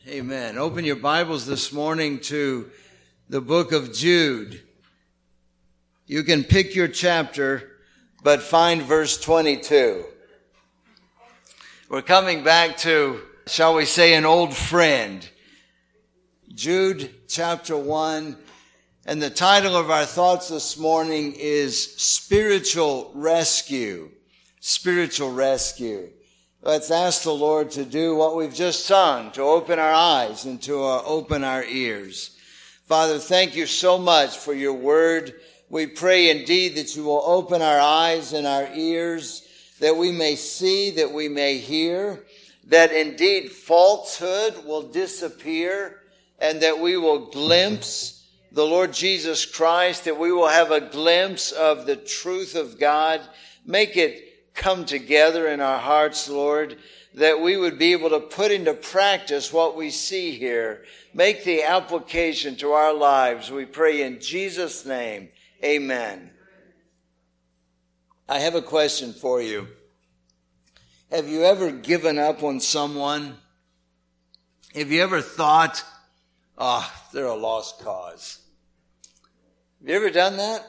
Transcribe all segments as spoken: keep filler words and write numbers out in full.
Amen. Open your Bibles this morning to the book of Jude. You can pick your chapter, but find verse twenty-two. We're coming back to, shall we say, an old friend. Jude chapter one. And the title of our thoughts this morning is Spiritual Rescue. Spiritual Rescue. Let's ask the Lord to do what we've just sung, to open our eyes and to uh, open our ears. Father, thank you so much for your word. We pray indeed that you will open our eyes and our ears, that we may see, that we may hear, that indeed falsehood will disappear, and that we will glimpse the Lord Jesus Christ, that we will have a glimpse of the truth of God. Make it come together in our hearts, Lord, that we would be able to put into practice what we see here. Make the application to our lives. We pray in Jesus' name. Amen. I have a question for you. Have you ever given up on someone? Have you ever thought, oh, they're a lost cause? Have you ever done that?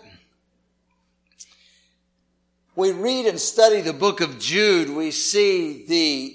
We read and study the book of Jude, we see the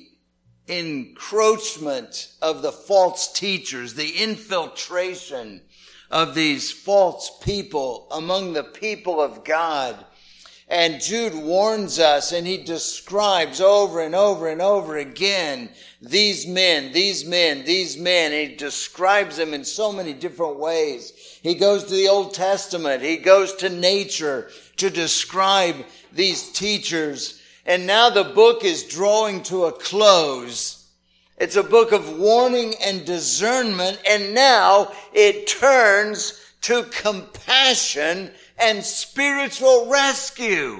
encroachment of the false teachers, the infiltration of these false people among the people of God. And Jude warns us, and he describes over and over and over again these men, these men, these men. And he describes them in so many different ways. He goes to the Old Testament. He goes to nature to describe these teachers. And now the book is drawing to a close. It's a book of warning and discernment. And now it turns to compassion and spiritual rescue.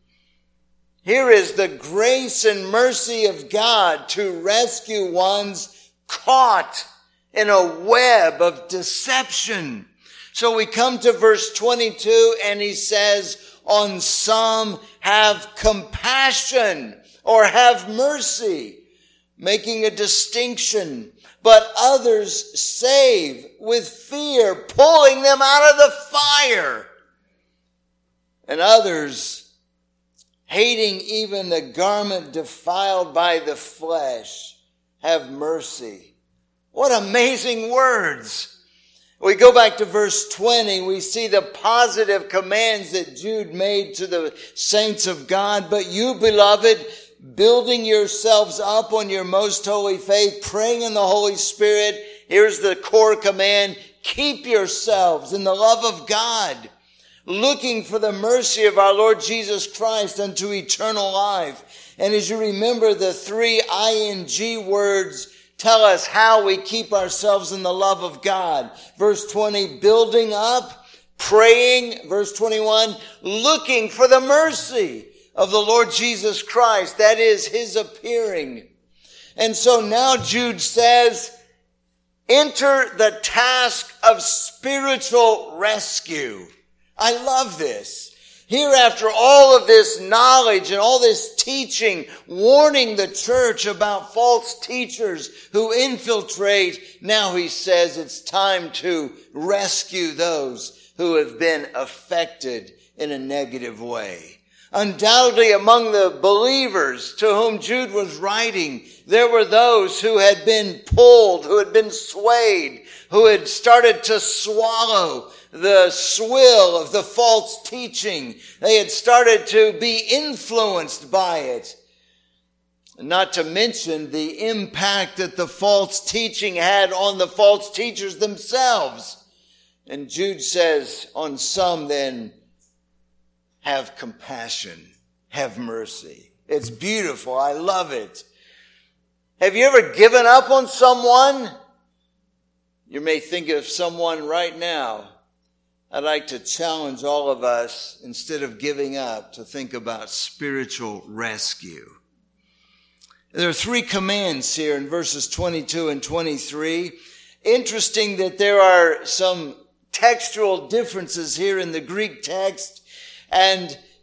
Here is the grace and mercy of God to rescue ones caught in a web of deception. So we come to verse twenty-two, and he says, on some have compassion or have mercy, making a distinction, but others save with fear, pulling them out of the fire. And others, hating even the garment defiled by the flesh, have mercy. What amazing words. We go back to verse twenty. We see the positive commands that Jude made to the saints of God. But you, beloved, building yourselves up on your most holy faith, praying in the Holy Spirit. Here's the core command. Keep yourselves in the love of God, looking for the mercy of our Lord Jesus Christ unto eternal life. And as you remember, the three I N G words tell us how we keep ourselves in the love of God. Verse twenty, building up, praying. Verse twenty-one, looking for the mercy of the Lord Jesus Christ. That is his appearing. And so now Jude says, enter the task of spiritual rescue. I love this. Here, after all of this knowledge and all this teaching, warning the church about false teachers who infiltrate, now he says it's time to rescue those who have been affected in a negative way. Undoubtedly, among the believers to whom Jude was writing, there were those who had been pulled, who had been swayed, who had started to swallow the swill of the false teaching. They had started to be influenced by it. Not to mention the impact that the false teaching had on the false teachers themselves. And Jude says, on some then, have compassion, have mercy. It's beautiful. I love it. Have you ever given up on someone? You may think of someone right now. I'd like to challenge all of us, instead of giving up, to think about spiritual rescue. There are three commands here in verses twenty-two and twenty-three. Interesting that there are some textual differences here in the Greek text. And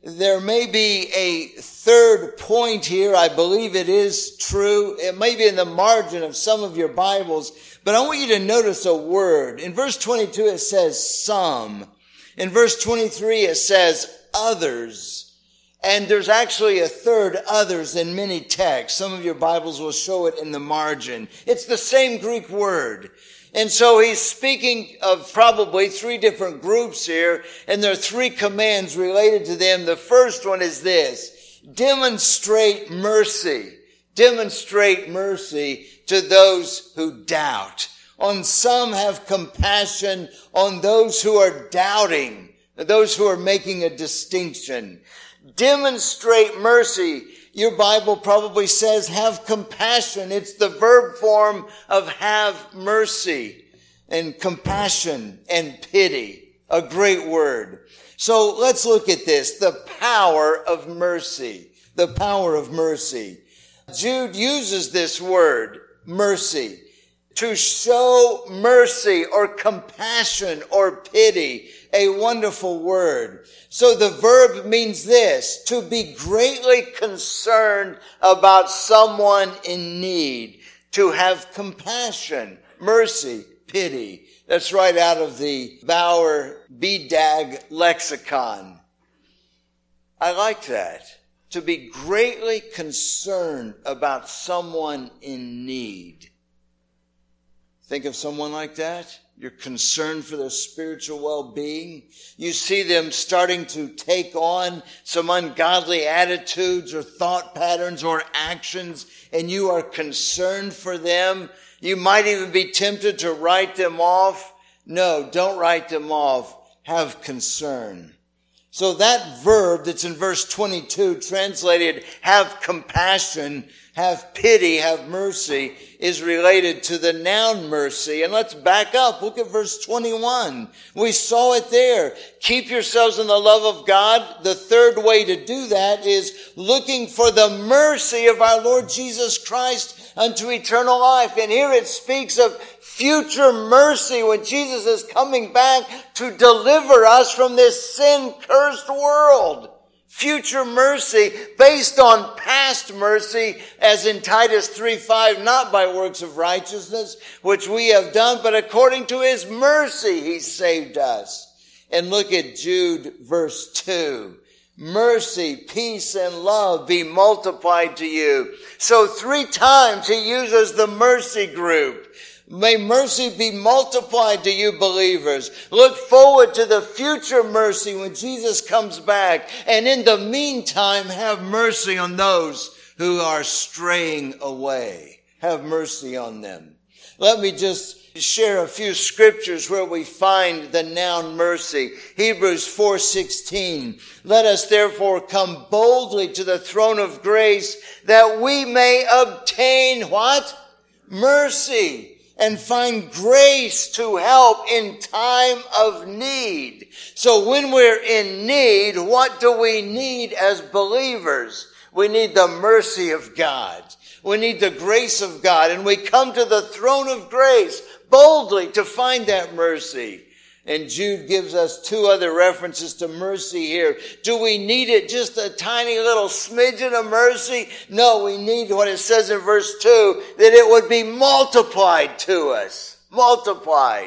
there may be a third point here. I believe it is true. It may be in the margin of some of your Bibles, but I want you to notice a word. In verse twenty-two, it says some. In verse twenty-three, it says others. And there's actually a third others in many texts. Some of your Bibles will show it in the margin. It's the same Greek word. And so he's speaking of probably three different groups here, and there are three commands related to them. The first one is this: demonstrate mercy. Demonstrate mercy to those who doubt. On some have compassion, on those who are doubting, those who are making a distinction. Demonstrate mercy. Your Bible probably says have compassion. It's the verb form of have mercy and compassion and pity. A great word. So let's look at this. The power of mercy. The power of mercy. Jude uses this word, mercy, to show mercy or compassion or pity. A wonderful word. So the verb means this: to be greatly concerned about someone in need. To have compassion, mercy, pity. That's right out of the Bauer B D A G lexicon. I like that. To be greatly concerned about someone in need. Think of someone like that. You're concerned for their spiritual well-being. You see them starting to take on some ungodly attitudes or thought patterns or actions, and you are concerned for them. You might even be tempted to write them off. No, don't write them off. Have concern. So that verb that's in verse twenty-two, translated have compassion, have pity, have mercy, is related to the noun mercy. And let's back up. Look at verse twenty-one. We saw it there. Keep yourselves in the love of God. The third way to do that is looking for the mercy of our Lord Jesus Christ unto eternal life. And here it speaks of future mercy when Jesus is coming back to deliver us from this sin-cursed world. Future mercy based on past mercy, as in Titus three five, not by works of righteousness, which we have done, but according to his mercy he saved us. And look at Jude verse two. Mercy, peace, and love be multiplied to you. So three times he uses the mercy group. May mercy be multiplied to you believers. Look forward to the future mercy when Jesus comes back. And in the meantime, have mercy on those who are straying away. Have mercy on them. Let me just share a few scriptures where we find the noun mercy. Hebrews four sixteen. Let us therefore come boldly to the throne of grace that we may obtain what? Mercy. And find grace to help in time of need. So when we're in need, what do we need as believers? We need the mercy of God. We need the grace of God. And we come to the throne of grace boldly to find that mercy. And Jude gives us two other references to mercy here. Do we need it just a tiny little smidgen of mercy? No, we need what it says in verse two, that it would be multiplied to us. Multiplied.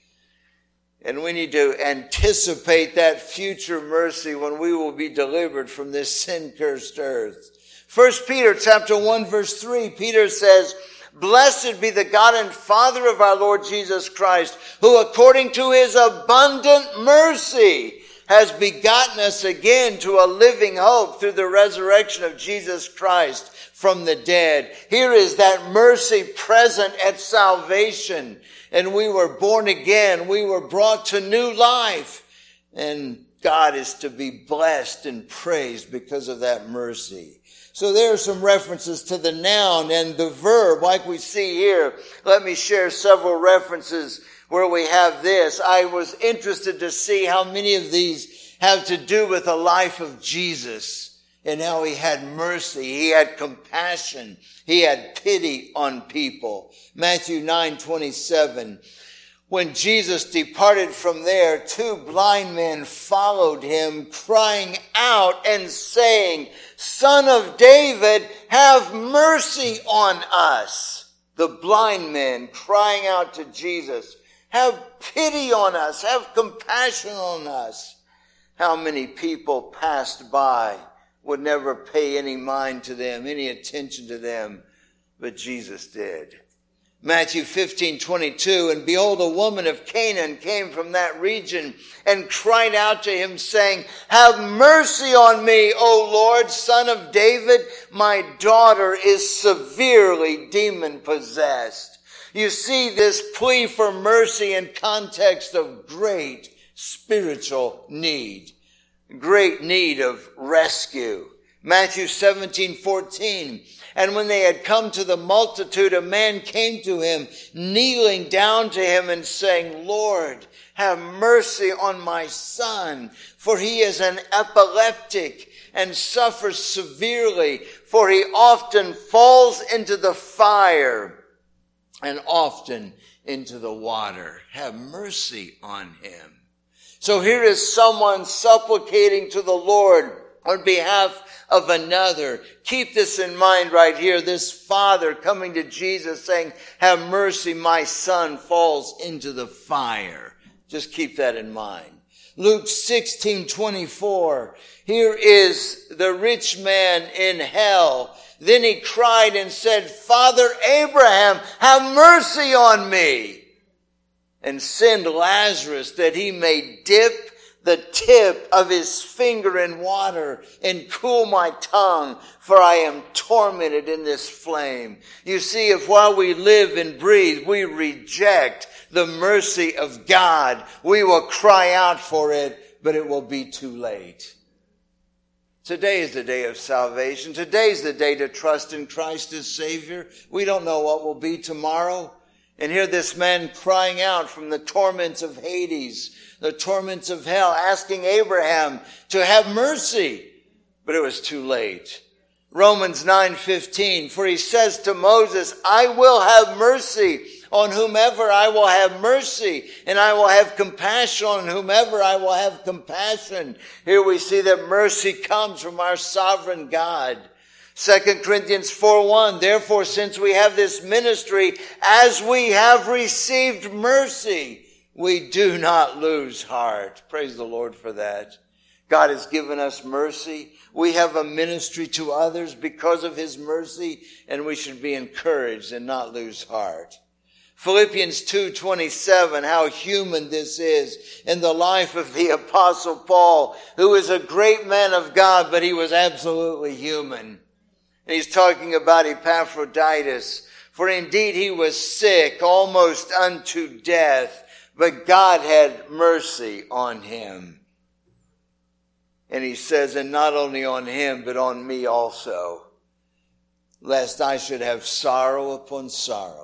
And we need to anticipate that future mercy when we will be delivered from this sin-cursed earth. First Peter chapter one verse three, Peter says, blessed be the God and Father of our Lord Jesus Christ, who according to his abundant mercy has begotten us again to a living hope through the resurrection of Jesus Christ from the dead. Here is that mercy present at salvation. And we were born again. We were brought to new life. And God is to be blessed and praised because of that mercy. So there are some references to the noun and the verb like we see here. Let me share several references where we have this. I was interested to see how many of these have to do with the life of Jesus and how he had mercy. He had compassion. He had pity on people. Matthew nine twenty-seven. When Jesus departed from there, two blind men followed him, crying out and saying, Son of David, have mercy on us. The blind men crying out to Jesus, have pity on us, have compassion on us. How many people passed by, would never pay any mind to them, any attention to them, but Jesus did. Matthew fifteen twenty-two, and behold, a woman of Canaan came from that region and cried out to him, saying, Have mercy on me, O Lord, Son of David. My daughter is severely demon-possessed. You see this plea for mercy in context of great spiritual need, great need of rescue. Matthew seventeen fourteen, and when they had come to the multitude, a man came to him, kneeling down to him and saying, Lord, have mercy on my son, for he is an epileptic and suffers severely, for he often falls into the fire and often into the water. Have mercy on him. So here is someone supplicating to the Lord on behalf of another. Keep this in mind right here. This father coming to Jesus saying, have mercy, my son falls into the fire. Just keep that in mind. Luke sixteen twenty-four. Here is the rich man in hell. Then he cried and said, Father Abraham, have mercy on me, and send Lazarus that he may dip the tip of his finger in water and cool my tongue, for I am tormented in this flame. You see, if while we live and breathe, we reject the mercy of God, we will cry out for it, but it will be too late. Today is the day of salvation. Today is the day to trust in Christ as Savior. We don't know what will be tomorrow. And here this man crying out from the torments of Hades, the torments of hell, asking Abraham to have mercy. But it was too late. Romans nine fifteen, for he says to Moses, I will have mercy on whomever I will have mercy, and I will have compassion on whomever I will have compassion. Here we see that mercy comes from our sovereign God. Second Corinthians four one, therefore, since we have this ministry, as we have received mercy, we do not lose heart. Praise the Lord for that. God has given us mercy. We have a ministry to others because of his mercy, and we should be encouraged and not lose heart. Philippians two twenty-seven, how human this is in the life of the Apostle Paul, who is a great man of God, but he was absolutely human. And he's talking about Epaphroditus. For indeed he was sick, almost unto death, but God had mercy on him. And he says, and not only on him, but on me also, lest I should have sorrow upon sorrow.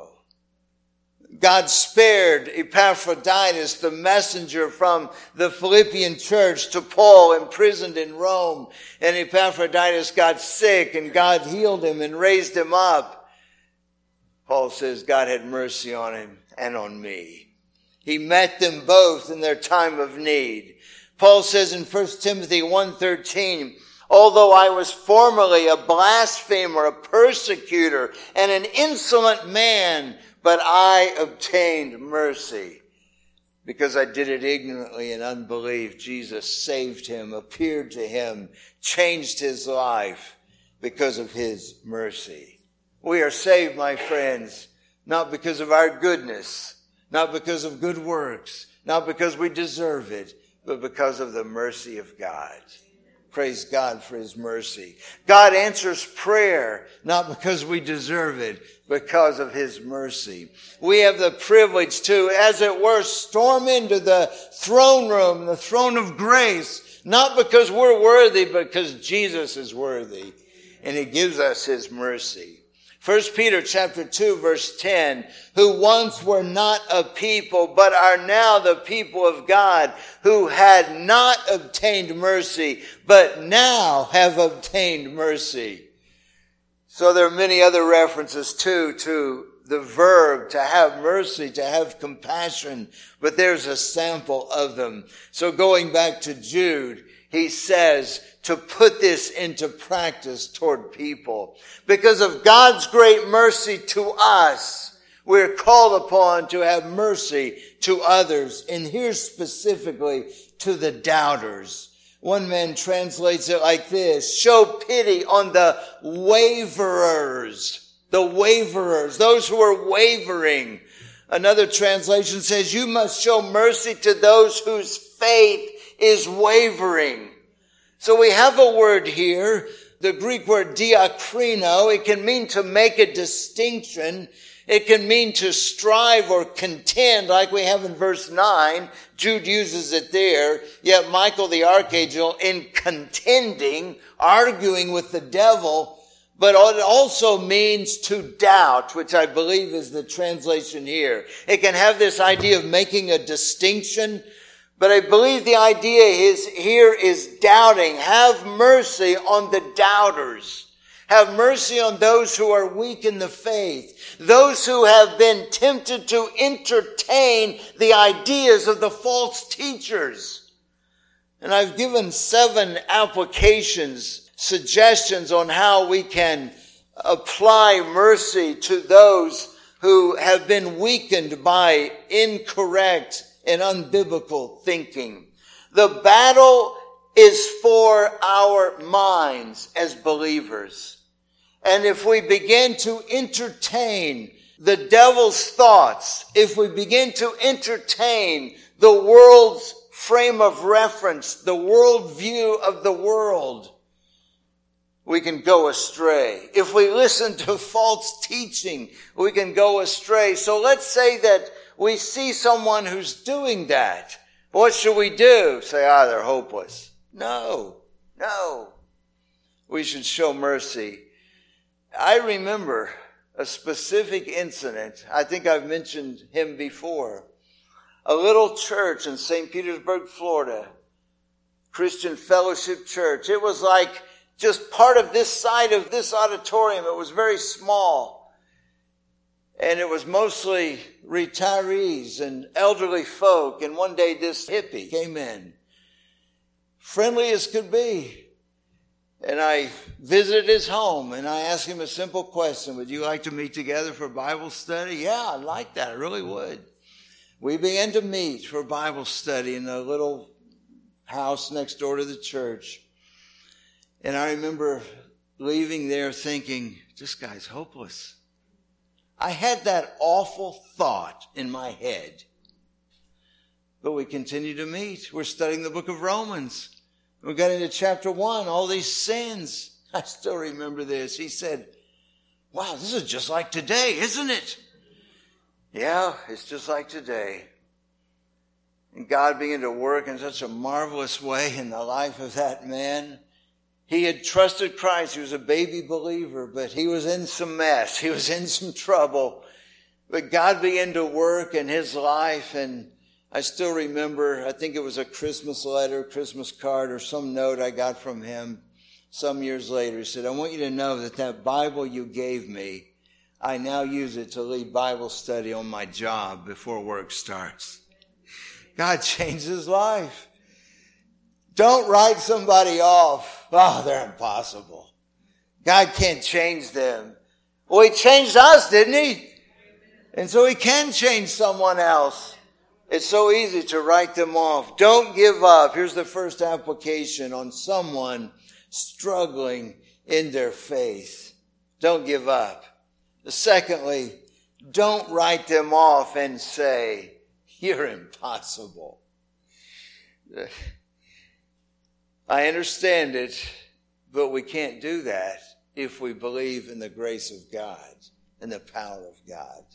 God spared Epaphroditus, the messenger from the Philippian church, to Paul imprisoned in Rome. And Epaphroditus got sick and God healed him and raised him up. Paul says God had mercy on him and on me. He met them both in their time of need. Paul says in First Timothy one thirteen, although I was formerly a blasphemer, a persecutor, and an insolent man, but I obtained mercy because I did it ignorantly in unbelief. Jesus saved him, appeared to him, changed his life because of his mercy. We are saved, my friends, not because of our goodness, not because of good works, not because we deserve it, but because of the mercy of God. Praise God for his mercy. God answers prayer, not because we deserve it, because of his mercy. We have the privilege to, as it were, storm into the throne room, the throne of grace, not because we're worthy, but because Jesus is worthy. And he gives us his mercy. First Peter chapter two verse ten, who once were not a people, but are now the people of God, who had not obtained mercy, but now have obtained mercy. So there are many other references too to the verb to have mercy, to have compassion, but there's a sample of them. So going back to Jude, he says to put this into practice toward people. Because of God's great mercy to us, we're called upon to have mercy to others, and here specifically to the doubters. One man translates it like this: show pity on the waverers, the waverers, those who are wavering. Another translation says you must show mercy to those whose faith is wavering. So we have a word here, the Greek word diakrino. It can mean to make a distinction. It can mean to strive or contend, like we have in verse nine. Jude uses it there. Yet Michael the archangel, in contending, arguing with the devil, but it also means to doubt, which I believe is the translation here. It can have this idea of making a distinction, but I believe the idea is here is doubting. Have mercy on the doubters. Have mercy on those who are weak in the faith, those who have been tempted to entertain the ideas of the false teachers. And I've given seven applications, suggestions on how we can apply mercy to those who have been weakened by incorrect and unbiblical thinking. The battle is for our minds as believers. And if we begin to entertain the devil's thoughts, if we begin to entertain the world's frame of reference, the worldview of the world, we can go astray. If we listen to false teaching, we can go astray. So let's say that we see someone who's doing that. What should we do? Say, ah, they're hopeless. No, no. We should show mercy. I remember a specific incident. I think I've mentioned him before. A little church in Saint Petersburg, Florida, Christian Fellowship Church. It was like just part of this side of this auditorium. It was very small. And it was mostly retirees and elderly folk. And one day this hippie came in, friendly as could be. And I visited his home and I asked him a simple question. Would you like to meet together for Bible study? Yeah, I'd like that. I really would. We began to meet for Bible study in a little house next door to the church. And I remember leaving there thinking, this guy's hopeless. I had that awful thought in my head. But we continue to meet. We're studying the book of Romans. We got into chapter one, all these sins. I still remember this. He said, wow, this is just like today, isn't it? Yeah, it's just like today. And God began to work in such a marvelous way in the life of that man. He had trusted Christ. He was a baby believer, but he was in some mess. He was in some trouble. But God began to work in his life, and I still remember, I think it was a Christmas letter, Christmas card, or some note I got from him some years later. He said, I want you to know that that Bible you gave me, I now use it to lead Bible study on my job before work starts. God changed his life. Don't write somebody off. Oh, they're impossible. God can't change them. Well, he changed us, didn't he? And so he can change someone else. It's so easy to write them off. Don't give up. Here's the first application on someone struggling in their faith. Don't give up. Secondly, don't write them off and say, you're impossible. I understand it, but we can't do that if we believe in the grace of God and the power of God.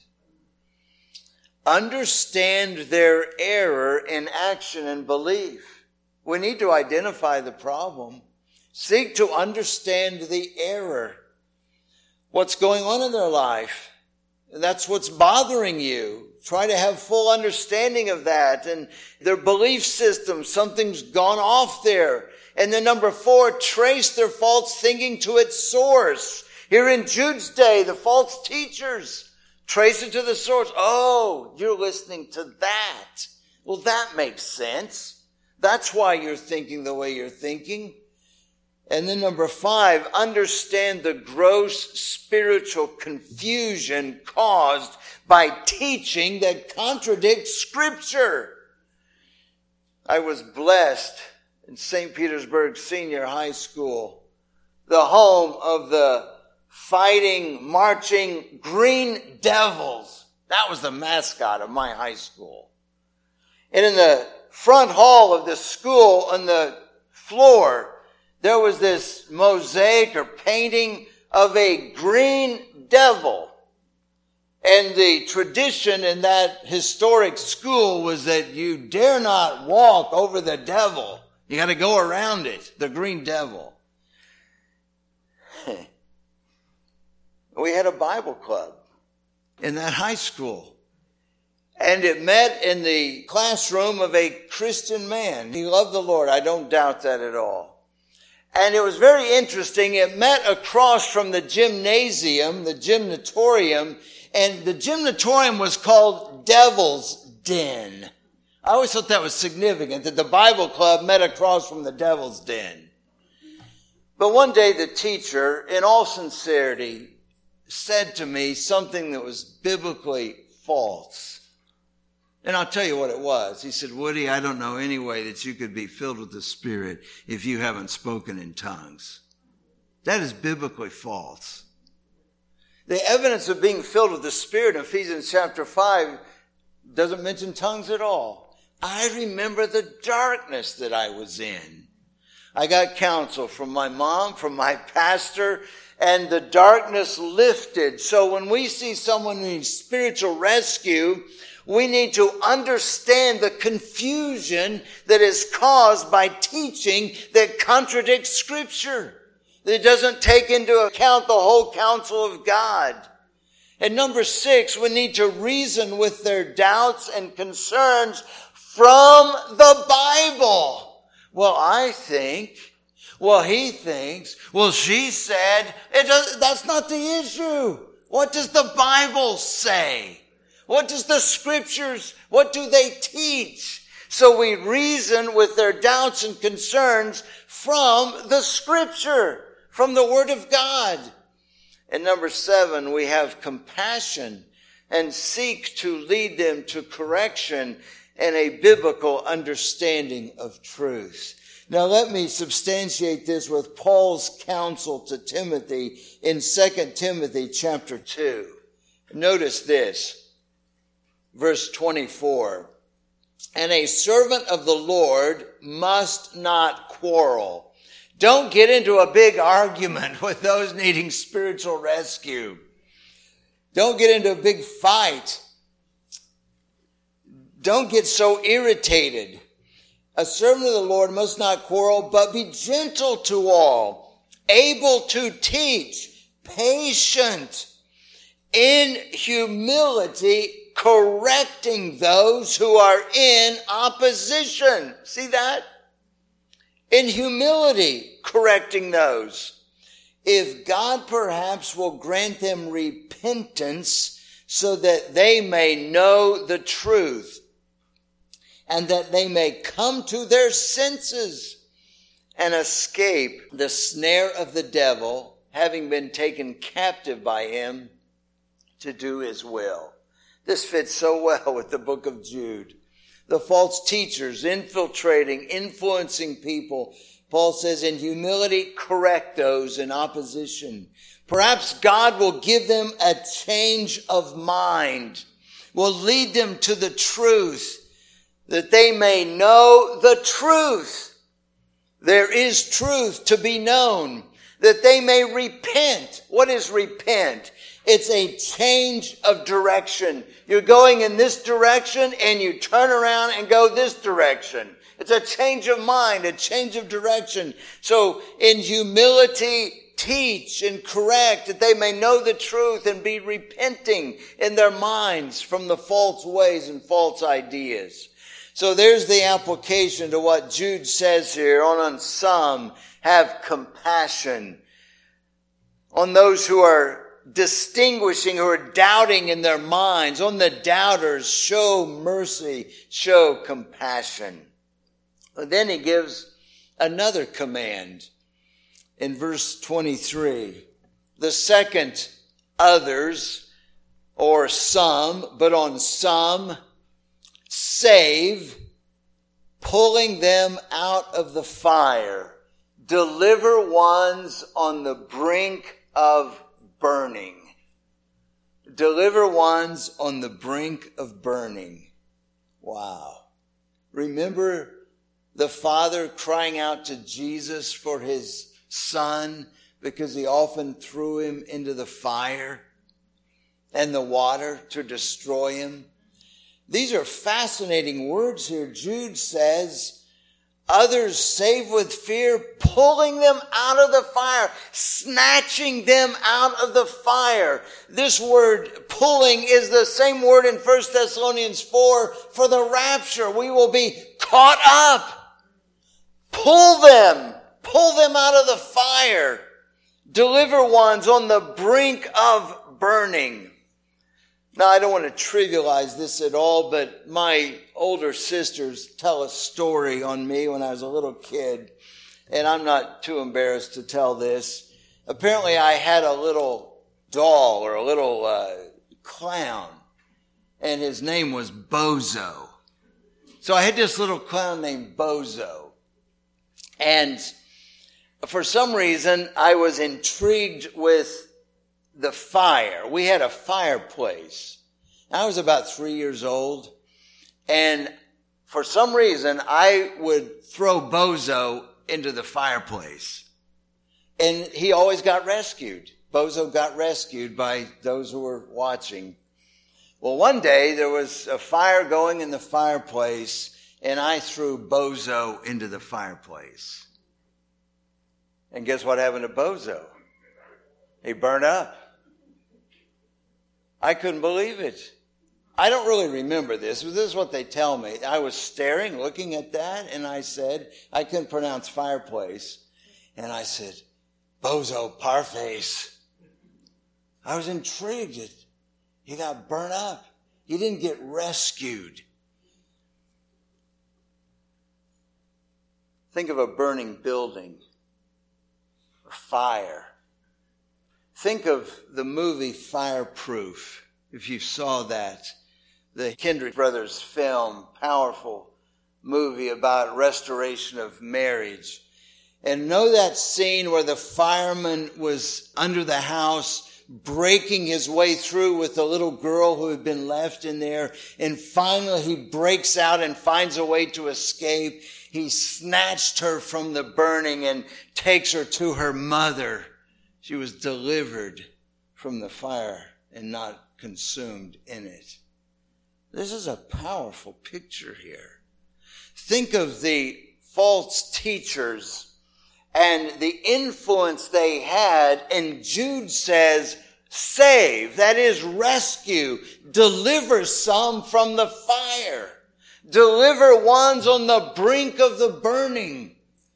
Understand their error in action and belief. We need to identify the problem. Seek to understand the error. What's going on in their life. That's what's bothering you. Try to have full understanding of that. And their belief system, something's gone off there. And then number four, trace their false thinking to its source. Here in Jude's day, the false teachers Trace it to the source. Oh, you're listening to that. Well, that makes sense. That's why you're thinking the way you're thinking. And then number five, understand the gross spiritual confusion caused by teaching that contradicts Scripture. I was blessed in Saint Petersburg Senior High School, the home of the fighting, marching Green Devils. That was the mascot of my high school. And in the front hall of the school, on the floor, there was this mosaic or painting of a green devil. And the tradition in that historic school was that you dare not walk over the devil. You got to go around it, the green devil. We had a Bible club in that high school. And it met in the classroom of a Christian man. He loved the Lord. I don't doubt that at all. And it was very interesting. It met across from the gymnasium, the gymnatorium, and the gymnatorium was called Devil's Den. I always thought that was significant, that the Bible club met across from the Devil's Den. But one day the teacher, in all sincerity, said to me something that was biblically false. And I'll tell you what it was. He said, Woody, I don't know any way that you could be filled with the Spirit if you haven't spoken in tongues. That is biblically false. The evidence of being filled with the Spirit in Ephesians chapter five doesn't mention tongues at all. I remember the darkness that I was in. I got counsel from my mom, from my pastor, and the darkness lifted. So when we see someone needs spiritual rescue, we need to understand the confusion that is caused by teaching that contradicts Scripture. That doesn't take into account the whole counsel of God. And number six, we need to reason with their doubts and concerns from the Bible. Well, I think, well, he thinks, well, she said, it does, that's not the issue. What does the Bible say? What does the Scriptures, what do they teach? So we reason with their doubts and concerns from the Scripture, from the Word of God. And number seven, we have compassion and seek to lead them to correction and a biblical understanding of truth. Now let me substantiate this with Paul's counsel to Timothy in Second Timothy chapter two. Notice this, verse twenty-four. And a servant of the Lord must not quarrel. Don't get into a big argument with those needing spiritual rescue. Don't get into a big fight. Don't get so irritated. A servant of the Lord must not quarrel, but be gentle to all, able to teach, patient, in humility, correcting those who are in opposition. See that? In humility, correcting those. If God perhaps will grant them repentance so that they may know the truth and that they may come to their senses and escape the snare of the devil, having been taken captive by him to do his will. This fits so well with the book of Jude. The false teachers infiltrating, influencing people. Paul says, in humility, correct those in opposition. Perhaps God will give them a change of mind, will lead them to the truth, that they may know the truth. There is truth to be known, that they may repent. What is repent? It's a change of direction. You're going in this direction and you turn around and go this direction. It's a change of mind, a change of direction. So in humility, teach and correct that they may know the truth and be repenting in their minds from the false ways and false ideas. So there's the application to what Jude says here. On some, have compassion on those who are distinguishing, who are doubting in their minds. On the doubters, show mercy, show compassion. But then he gives another command in verse twenty-three. The second, others, or some, but on some, save, pulling them out of the fire. Deliver ones on the brink of burning. Deliver ones on the brink of burning. Wow. Remember the father crying out to Jesus for his son because he often threw him into the fire and the water to destroy him. These are fascinating words here. Jude says, others save with fear, pulling them out of the fire, snatching them out of the fire. This word pulling is the same word in First Thessalonians four for the rapture. We will be caught up. Pull them, pull them out of the fire. Deliver ones on the brink of burning. Now, I don't want to trivialize this at all, but my older sisters tell a story on me when I was a little kid, and I'm not too embarrassed to tell this. Apparently, I had a little doll or a little uh, clown, and his name was Bozo. So I had this little clown named Bozo. And for some reason, I was intrigued with the fire. We had a fireplace. I was about three years old. And for some reason, I would throw Bozo into the fireplace. And he always got rescued. Bozo got rescued by those who were watching. Well, one day there was a fire going in the fireplace, and I threw Bozo into the fireplace. And guess what happened to Bozo? He burned up. I couldn't believe it. I don't really remember this, but this is what they tell me. I was staring, looking at that, and I said, I couldn't pronounce fireplace. And I said, Bozo Parface. I was intrigued. He got burned up. He didn't get rescued. Think of a burning building, a fire. Think of the movie Fireproof, if you saw that. The Kendrick brothers film, powerful movie about restoration of marriage. And know that scene where the fireman was under the house breaking his way through with the little girl who had been left in there. And finally he breaks out and finds a way to escape. He snatched her from the burning and takes her to her mother. She was delivered from the fire and not consumed in it. This is a powerful picture here. Think of the false teachers and the influence they had, and Jude says, save, that is rescue, deliver some from the fire, deliver ones on the brink of the burning.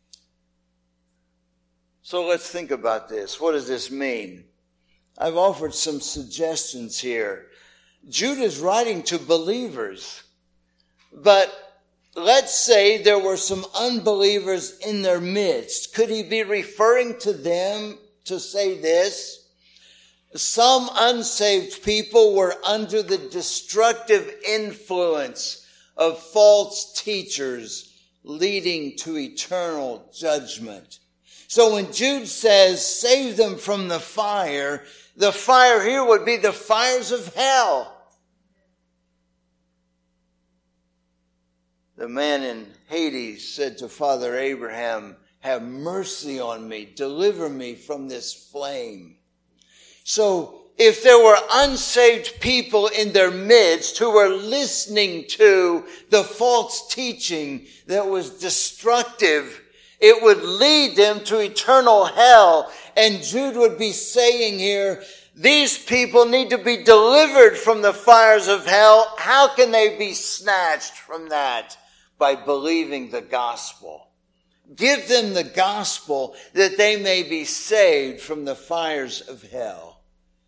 So let's think about this. What does this mean? I've offered some suggestions here. Jude is writing to believers, but let's say there were some unbelievers in their midst. Could he be referring to them to say this? Some unsaved people were under the destructive influence of false teachers leading to eternal judgment. So when Jude says, save them from the fire, the fire here would be the fires of hell. The man in Hades said to Father Abraham, have mercy on me, deliver me from this flame. So if there were unsaved people in their midst who were listening to the false teaching that was destructive, it would lead them to eternal hell. And Jude would be saying here, these people need to be delivered from the fires of hell. How can they be snatched from that? By believing the gospel. Give them the gospel that they may be saved from the fires of hell.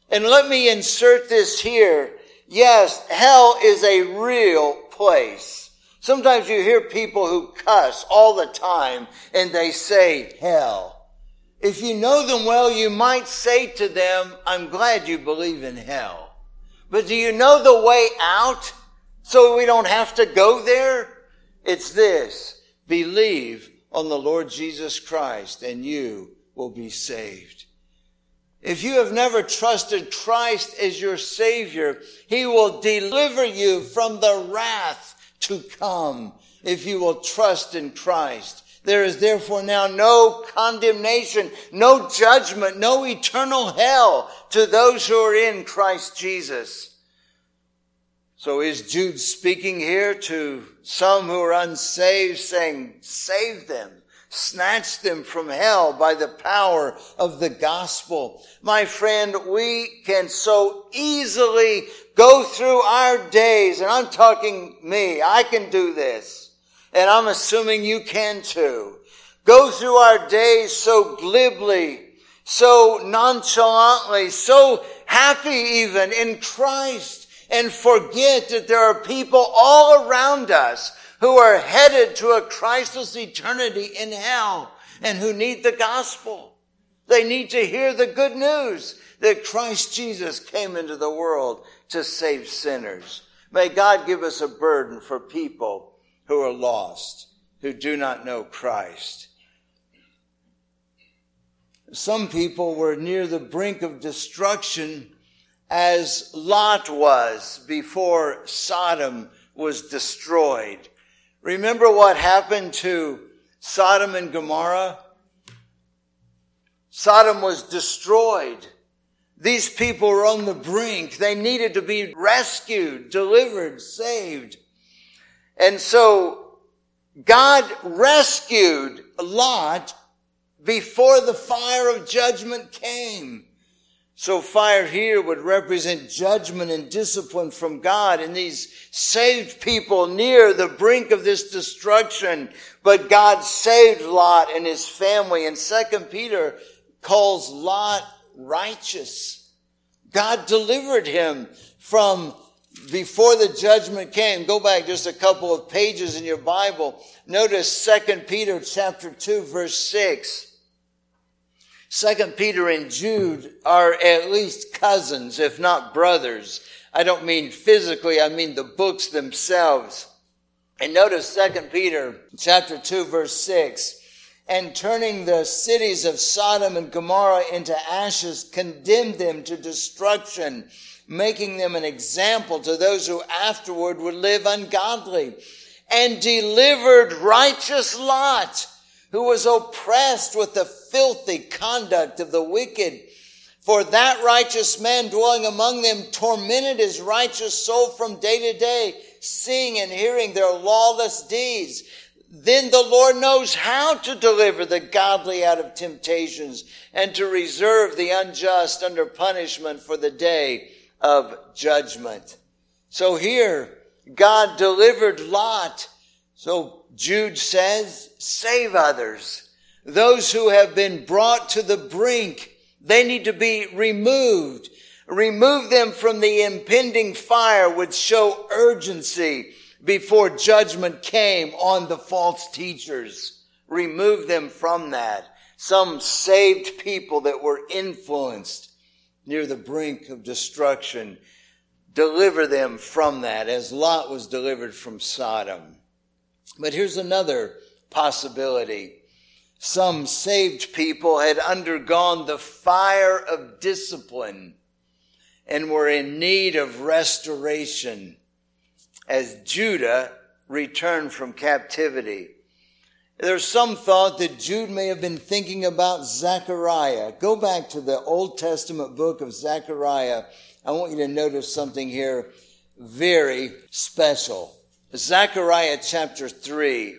And let me insert this here. Yes, hell is a real place. Sometimes you hear people who cuss all the time and they say hell. If you know them well, you might say to them, I'm glad you believe in hell. But do you know the way out so we don't have to go there? It's this: believe on the Lord Jesus Christ and you will be saved. If you have never trusted Christ as your Savior, He will deliver you from the wrath to come if you will trust in Christ. There is therefore now no condemnation, no judgment, no eternal hell to those who are in Christ Jesus. So is Jude speaking here to some who are unsaved, saying, save them, snatch them from hell by the power of the gospel? My friend, we can so easily go through our days, and I'm talking me, I can do this, and I'm assuming you can too. Go through our days so glibly, so nonchalantly, so happy even in Christ, and forget that there are people all around us who are headed to a Christless eternity in hell and who need the gospel. They need to hear the good news that Christ Jesus came into the world to save sinners. May God give us a burden for people who are lost, who do not know Christ. Some people were near the brink of destruction as Lot was before Sodom was destroyed. Remember what happened to Sodom and Gomorrah? Sodom was destroyed. These people were on the brink. They needed to be rescued, delivered, saved. And so God rescued Lot before the fire of judgment came. So fire here would represent judgment and discipline from God and these saved people near the brink of this destruction. But God saved Lot and his family. And Second Peter calls Lot righteous. God delivered him from before the judgment came. Go back just a couple of pages in your Bible. Notice Second Peter chapter two, verse six. Second Peter and Jude are at least cousins, if not brothers. I don't mean physically, I mean the books themselves. And notice Second Peter chapter two, verse six. And turning the cities of Sodom and Gomorrah into ashes, condemned them to destruction, making them an example to those who afterward would live ungodly. And delivered righteous Lot, who was oppressed with the filthy conduct of the wicked. For that righteous man dwelling among them tormented his righteous soul from day to day, seeing and hearing their lawless deeds. Then the Lord knows how to deliver the godly out of temptations and to reserve the unjust under punishment for the day of judgment. So here, God delivered Lot. So Jude says, save others. Those who have been brought to the brink, they need to be removed. Remove them from the impending fire would show urgency before judgment came on the false teachers. Remove them from that. Some saved people that were influenced near the brink of destruction, deliver them from that, as Lot was delivered from Sodom. But here's another possibility. Some saved people had undergone the fire of discipline and were in need of restoration as Judah returned from captivity. There's some thought that Jude may have been thinking about Zechariah. Go back to the Old Testament book of Zechariah. I want you to notice something here very special. Zechariah chapter three.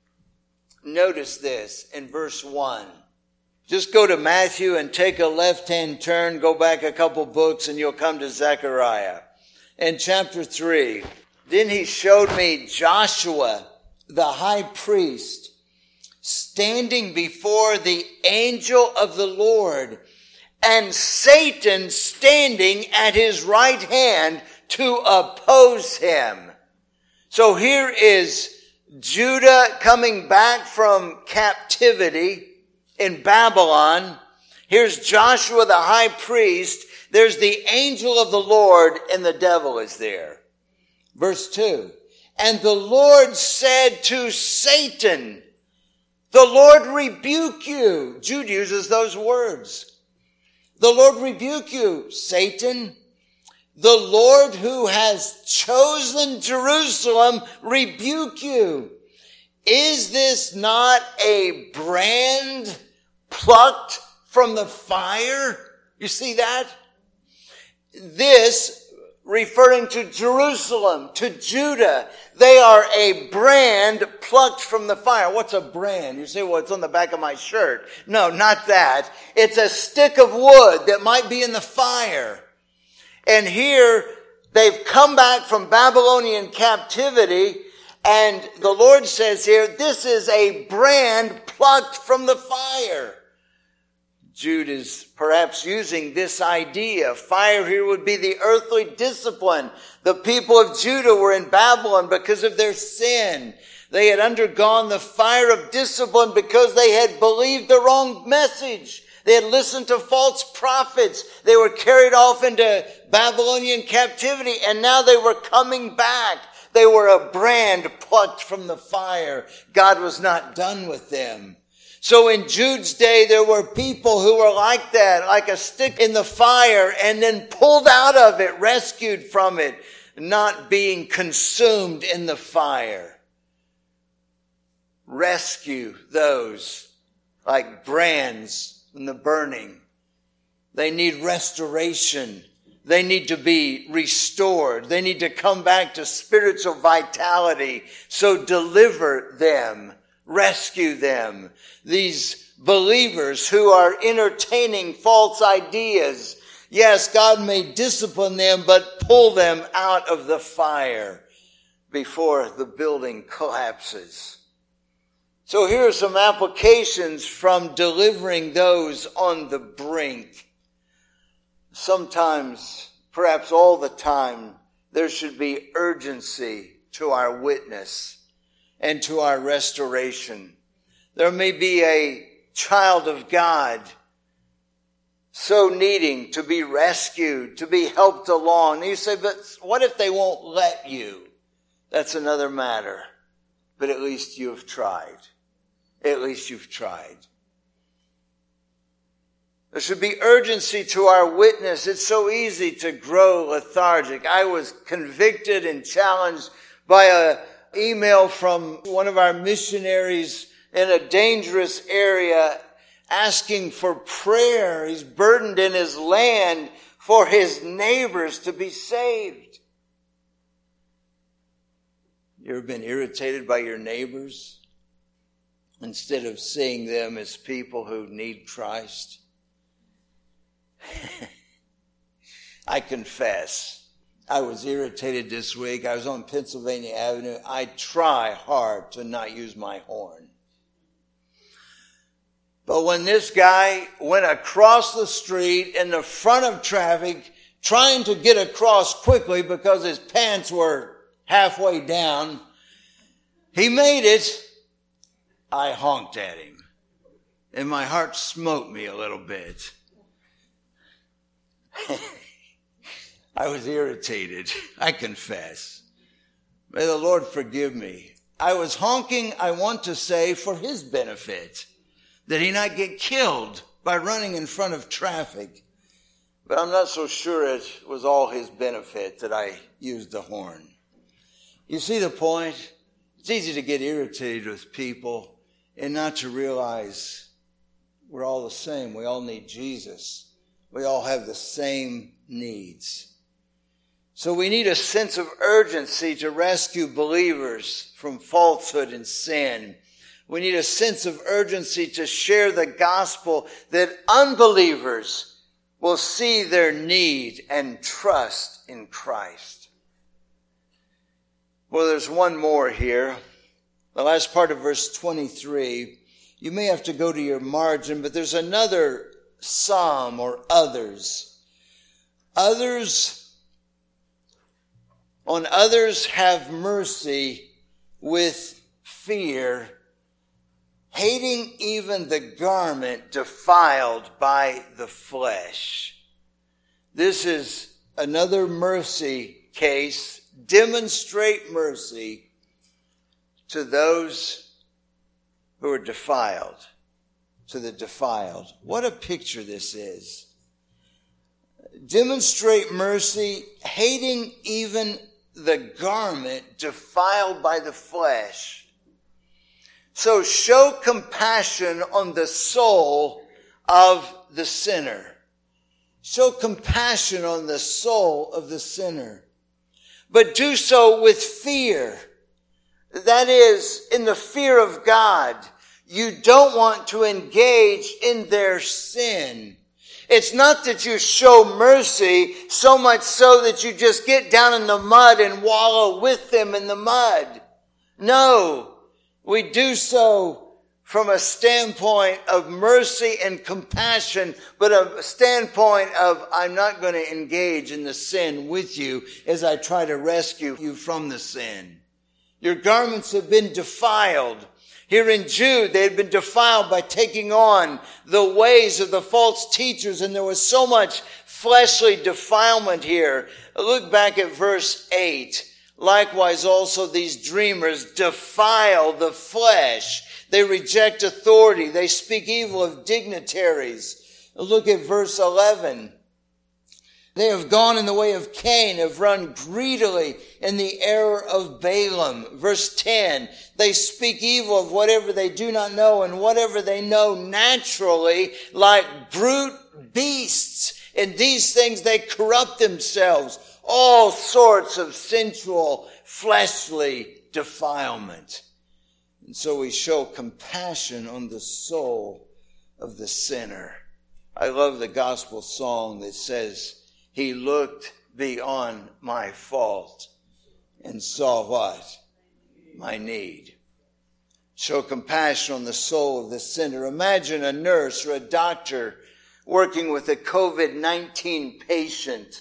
Notice this in verse one. Just go to Matthew and take a left-hand turn, go back a couple books, and you'll come to Zechariah. In chapter three, then he showed me Joshua, the high priest, standing before the angel of the Lord, and Satan standing at his right hand to oppose him. So here is Judah coming back from captivity in Babylon. Here's Joshua the high priest. There's the angel of the Lord, and the devil is there. Verse two. And the Lord said to Satan, the Lord rebuke you. Jude uses those words. The Lord rebuke you, Satan. The Lord who has chosen Jerusalem rebuke you. Is this not a brand plucked from the fire? You see that? This referring to Jerusalem, to Judah. They are a brand plucked from the fire. What's a brand? You say, well, it's on the back of my shirt. No, not that. It's a stick of wood that might be in the fire. And here, they've come back from Babylonian captivity, and the Lord says here, this is a brand plucked from the fire. Jude is perhaps using this idea. Fire here would be the earthly discipline. The people of Judah were in Babylon because of their sin. They had undergone the fire of discipline because they had believed the wrong message. They had listened to false prophets. They were carried off into Babylonian captivity, and now they were coming back. They were a brand plucked from the fire. God was not done with them. So in Jude's day, there were people who were like that, like a stick in the fire, and then pulled out of it, rescued from it, not being consumed in the fire. Rescue those like brands in the burning. They need restoration. They need to be restored. They need to come back to spiritual vitality. So deliver them. Rescue them. These believers who are entertaining false ideas. Yes, God may discipline them, but pull them out of the fire before the building collapses. So here are some applications from delivering those on the brink. Sometimes, perhaps all the time, there should be urgency to our witness and to our restoration. There may be a child of God so needing to be rescued, to be helped along. And you say, but what if they won't let you? That's another matter. But at least you have tried. At least you've tried. There should be urgency to our witness. It's so easy to grow lethargic. I was convicted and challenged by a email from one of our missionaries in a dangerous area asking for prayer. He's burdened in his land for his neighbors to be saved. You ever been irritated by your neighbors instead of seeing them as people who need Christ? I confess. I was irritated this week. I was on Pennsylvania Avenue. I try hard to not use my horn. But when this guy went across the street in the front of traffic, trying to get across quickly because his pants were halfway down, he made it. I honked at him. And my heart smote me a little bit. I was irritated, I confess. May the Lord forgive me. I was honking, I want to say, for his benefit, that he not get killed by running in front of traffic. But I'm not so sure it was all his benefit that I used the horn. You see the point? It's easy to get irritated with people and not to realize we're all the same. We all need Jesus. We all have the same needs. So we need a sense of urgency to rescue believers from falsehood and sin. We need a sense of urgency to share the gospel that unbelievers will see their need and trust in Christ. Well, there's one more here. The last part of verse twenty-three. You may have to go to your margin, but there's another some or others. Others, on others have mercy with fear, hating even the garment defiled by the flesh. This is another mercy case. Demonstrate mercy to those who are defiled, to the defiled. What a picture this is. Demonstrate mercy, hating even the garment defiled by the flesh. So show compassion on the soul of the sinner. Show compassion on the soul of the sinner. But do so with fear. That is, in the fear of God. You don't want to engage in their sin. It's not that you show mercy so much so that you just get down in the mud and wallow with them in the mud. No. We do so from a standpoint of mercy and compassion, but a standpoint of, I'm not going to engage in the sin with you as I try to rescue you from the sin. Your garments have been defiled. Here in Jude, they had been defiled by taking on the ways of the false teachers, and there was so much fleshly defilement here. Look back at verse eight. Likewise also these dreamers defile the flesh. They reject authority. They speak evil of dignitaries. Look at verse eleven. They have gone in the way of Cain, have run greedily in the error of Balaam. Verse ten. They speak evil of whatever they do not know, and whatever they know naturally, like brute beasts. In these things they corrupt themselves. All sorts of sensual, fleshly defilement. And so we show compassion on the soul of the sinner. I love the gospel song that says, He looked beyond my fault and saw what? My need. Show compassion on the soul of the sinner. Imagine a nurse or a doctor working with a covid nineteen patient.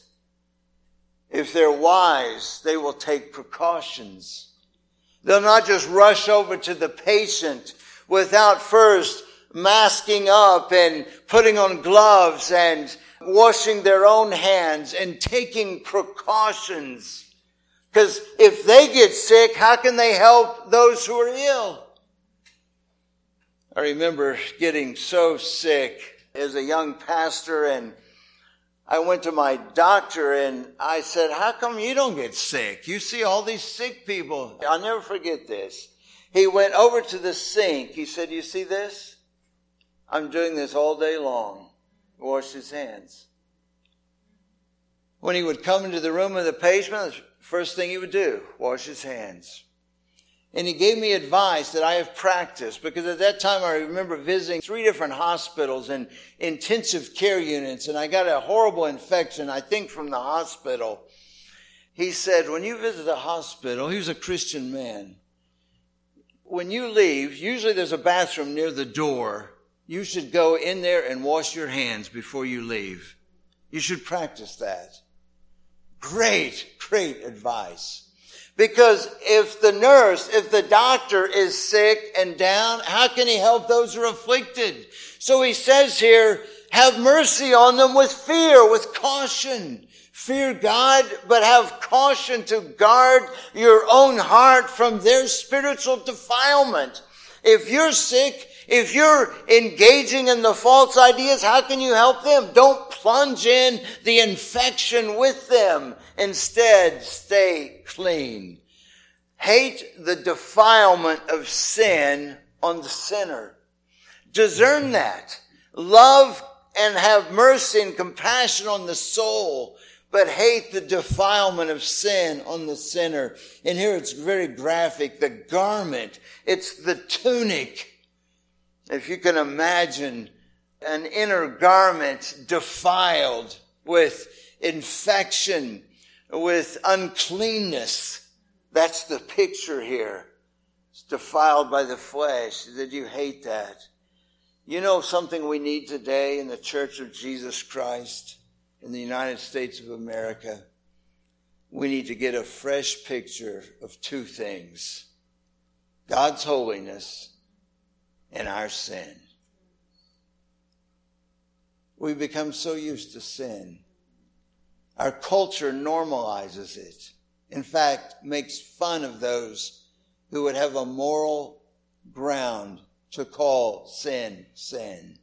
If they're wise, they will take precautions. They'll not just rush over to the patient without first masking up and putting on gloves and washing their own hands and taking precautions. Because if they get sick, how can they help those who are ill? I remember getting so sick as a young pastor, and I went to my doctor and I said, how come you don't get sick? You see all these sick people. I'll never forget this. He went over to the sink. He said, you see this? I'm doing this all day long. Wash his hands. When he would come into the room of the patient, the first thing he would do, wash his hands. And he gave me advice that I have practiced, because at that time I remember visiting three different hospitals and intensive care units, and I got a horrible infection, I think from the hospital. He said, when you visit a hospital, he was a Christian man, when you leave, usually there's a bathroom near the door. You should go in there and wash your hands before you leave. You should practice that. Great, great advice. Because if the nurse, if the doctor is sick and down, how can he help those who are afflicted? So he says here, have mercy on them with fear, with caution. Fear God, but have caution to guard your own heart from their spiritual defilement. If you're sick, if you're engaging in the false ideas, how can you help them? Don't plunge in the infection with them. Instead, stay clean. Hate the defilement of sin on the sinner. Discern that. Love and have mercy and compassion on the soul, but hate the defilement of sin on the sinner. And here it's very graphic. The garment, it's the tunic. If you can imagine an inner garment defiled with infection, with uncleanness. That's the picture here. It's defiled by the flesh. That you hate that. You know something we need today in the Church of Jesus Christ in the United States of America? We need to get a fresh picture of two things: God's holiness and our sin. We become so used to sin. Our culture normalizes it. In fact, makes fun of those who would have a moral ground to call sin, sin.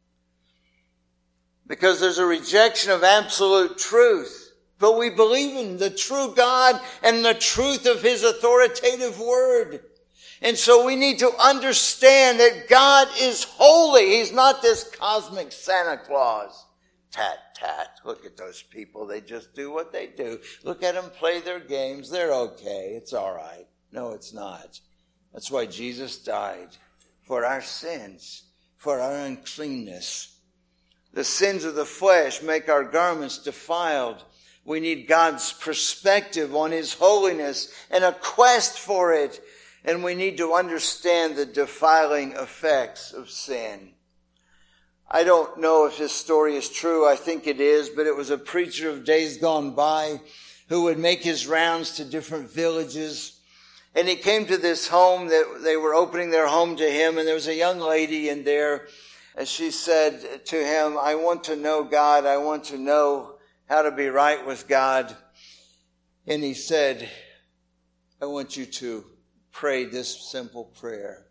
Because there's a rejection of absolute truth. But we believe in the true God and the truth of his authoritative word. And so we need to understand that God is holy. He's not this cosmic Santa Claus. Tat, tat. Look at those people. They just do what they do. Look at them play their games. They're okay. It's all right. No, it's not. That's why Jesus died. For our sins. For our uncleanness. The sins of the flesh make our garments defiled. We need God's perspective on his holiness and a quest for it. And we need to understand the defiling effects of sin. I don't know if this story is true. I think it is. But it was a preacher of days gone by who would make his rounds to different villages. And he came to this home that they were opening their home to him. And there was a young lady in there. And she said to him, I want to know God. I want to know how to be right with God. And he said, I want you to pray this simple prayer.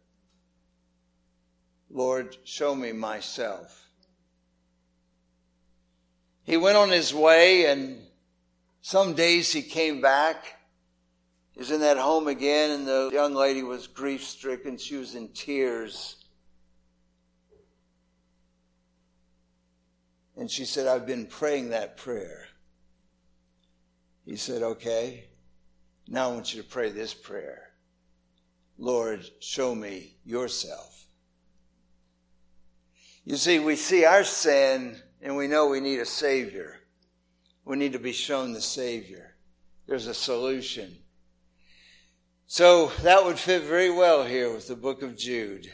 Lord, show me myself. He went on his way, and some days he came back. He was in that home again, and the young lady was grief-stricken. She was in tears. And she said, I've been praying that prayer. He said, okay, now I want you to pray this prayer. Lord, show me yourself. You see, we see our sin and we know we need a Savior. We need to be shown the Savior. There's a solution. So that would fit very well here with the book of Jude.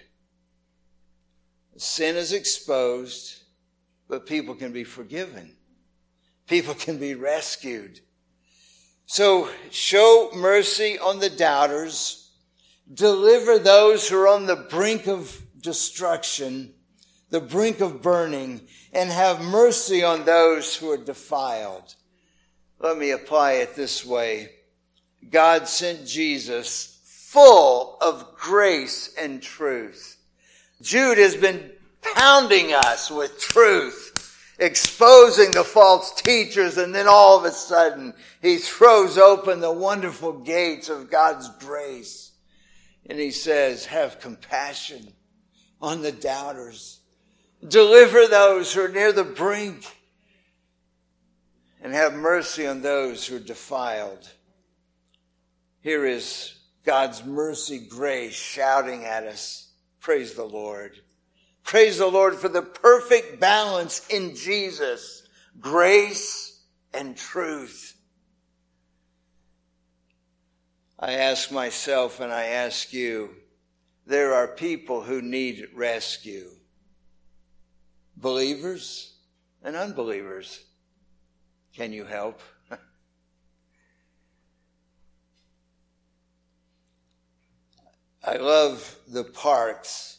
Sin is exposed, but people can be forgiven. People can be rescued. So show mercy on the doubters. Deliver those who are on the brink of destruction, the brink of burning, and have mercy on those who are defiled. Let me apply it this way. God sent Jesus full of grace and truth. Jude has been pounding us with truth, exposing the false teachers, and then all of a sudden he throws open the wonderful gates of God's grace. And he says, have compassion on the doubters. Deliver those who are near the brink. And have mercy on those who are defiled. Here is God's mercy grace shouting at us. Praise the Lord. Praise the Lord for the perfect balance in Jesus. Grace and truth. I ask myself and I ask you, there are people who need rescue. Believers and unbelievers. Can you help? I love the parks.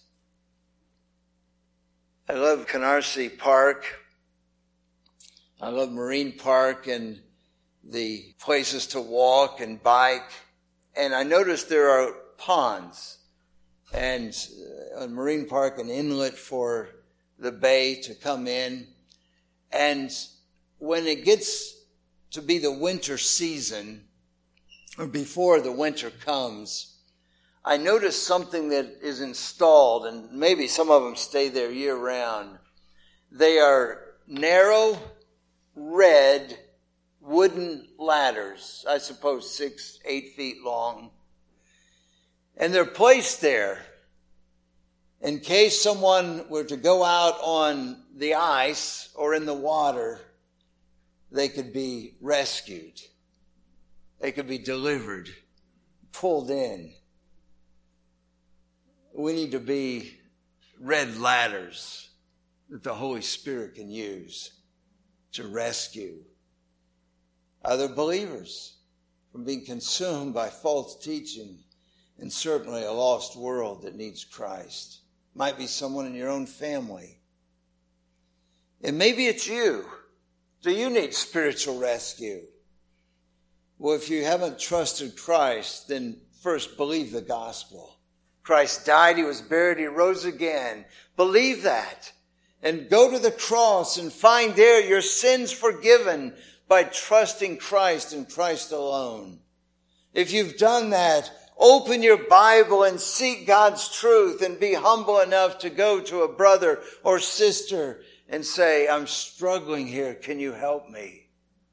I love Canarsie Park. I love Marine Park and the places to walk and bike. And I noticed there are ponds and a Marine Park, an inlet for the bay to come in. And when it gets to be the winter season, or before the winter comes, I noticed something that is installed, and maybe some of them stay there year round. They are narrow, red, wooden ladders, I suppose six, eight feet long. And they're placed there in case someone were to go out on the ice or in the water, they could be rescued. They could be delivered, pulled in. We need to be red ladders that the Holy Spirit can use to rescue other believers from being consumed by false teaching, and certainly a lost world that needs Christ. Might be someone in your own family. And maybe it's you. Do you need spiritual rescue? Well, if you haven't trusted Christ, then first believe the gospel. Christ died, he was buried, he rose again. Believe that. And go to the cross and find there your sins forgiven by trusting Christ and Christ alone. If you've done that, open your Bible and seek God's truth and be humble enough to go to a brother or sister and say, I'm struggling here. Can you help me?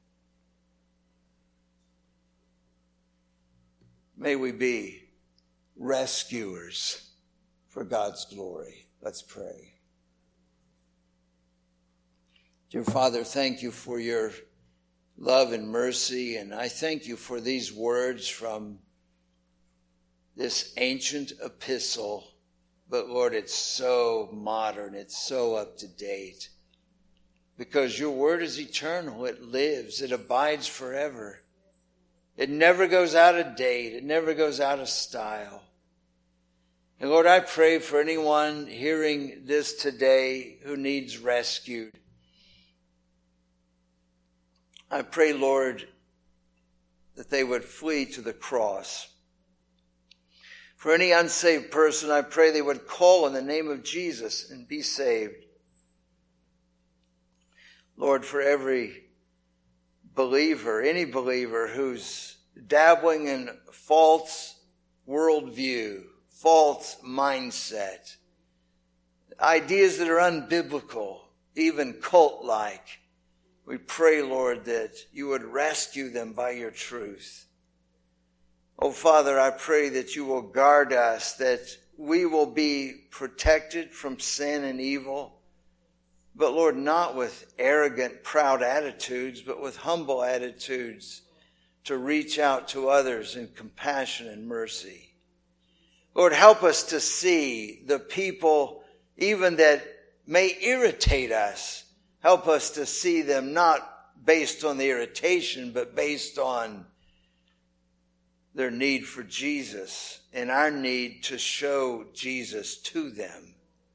May we be rescuers for God's glory. Let's pray. Dear Father, thank you for your love and mercy, and I thank you for these words from this ancient epistle. But Lord, it's so modern, it's so up to date, because your word is eternal, it lives, it abides forever. It never goes out of date, it never goes out of style. And Lord, I pray for anyone hearing this today who needs rescued. I pray, Lord, that they would flee to the cross. For any unsaved person, I pray they would call on the name of Jesus and be saved. Lord, for every believer, any believer who's dabbling in false worldview, false mindset, ideas that are unbiblical, even cult-like, we pray, Lord, that you would rescue them by your truth. Oh, Father, I pray that you will guard us, that we will be protected from sin and evil. But, Lord, not with arrogant, proud attitudes, but with humble attitudes to reach out to others in compassion and mercy. Lord, help us to see the people even that may irritate us. Help us to see them not based on the irritation, but based on their need for Jesus and our need to show Jesus to them.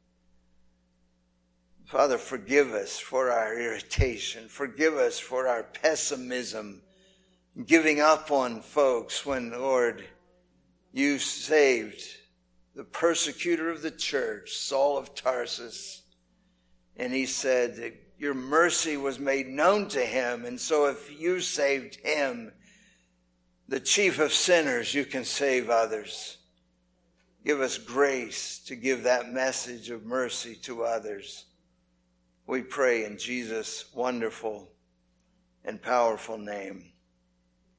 Father, forgive us for our irritation. Forgive us for our pessimism, giving up on folks when, Lord, you saved the persecutor of the church, Saul of Tarsus, and he said that your mercy was made known to him. And so if you saved him, the chief of sinners, you can save others. Give us grace to give that message of mercy to others. We pray in Jesus' wonderful and powerful name.